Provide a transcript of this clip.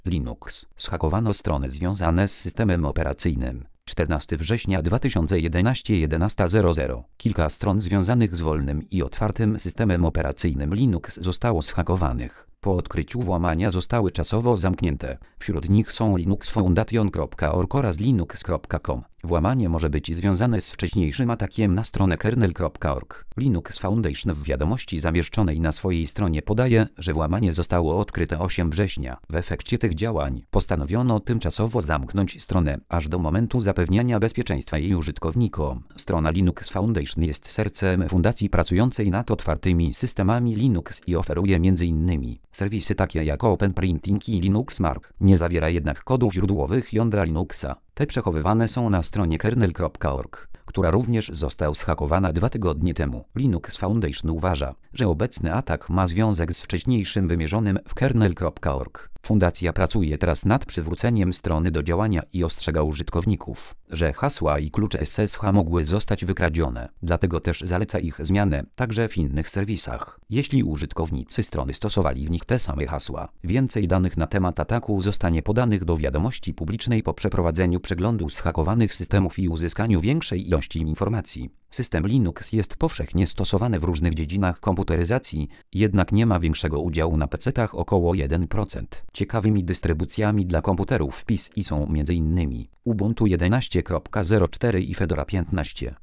Linux. Zhakowano strony związane z systemem operacyjnym. 14 września 2011 11:00. Kilka stron związanych z wolnym i otwartym systemem operacyjnym Linux zostało zhakowanych. Po odkryciu włamania zostały czasowo zamknięte. Wśród nich są linuxfoundation.org oraz linux.com. Włamanie może być związane z wcześniejszym atakiem na stronę kernel.org. Linux Foundation w wiadomości zamieszczonej na swojej stronie podaje, że włamanie zostało odkryte 8 września. W efekcie tych działań postanowiono tymczasowo zamknąć stronę, aż do momentu zapewniania bezpieczeństwa jej użytkownikom. Strona Linux Foundation jest sercem fundacji pracującej nad otwartymi systemami Linux i oferuje m.in. serwisy takie jak OpenPrinting i LinuxMark. Nie zawiera jednak kodów źródłowych jądra Linuxa. Te przechowywane są na stronie kernel.org, która również została zhakowana 2 tygodnie temu. Linux Foundation uważa, że obecny atak ma związek z wcześniejszym wymierzonym w kernel.org. Fundacja pracuje teraz nad przywróceniem strony do działania i ostrzega użytkowników, że hasła i klucze SSH mogły zostać wykradzione. Dlatego też zaleca ich zmianę, także w innych serwisach, jeśli użytkownicy strony stosowali w nich te same hasła. Więcej danych na temat ataku zostanie podanych do wiadomości publicznej po przeprowadzeniu przeglądu zhakowanych systemów i uzyskaniu większej ilości informacji. System Linux jest powszechnie stosowany w różnych dziedzinach komputeryzacji, jednak nie ma większego udziału na PC-tach, około 1%. Ciekawymi dystrybucjami dla komputerów PiS są m.in. Ubuntu 11.04 i Fedora 15.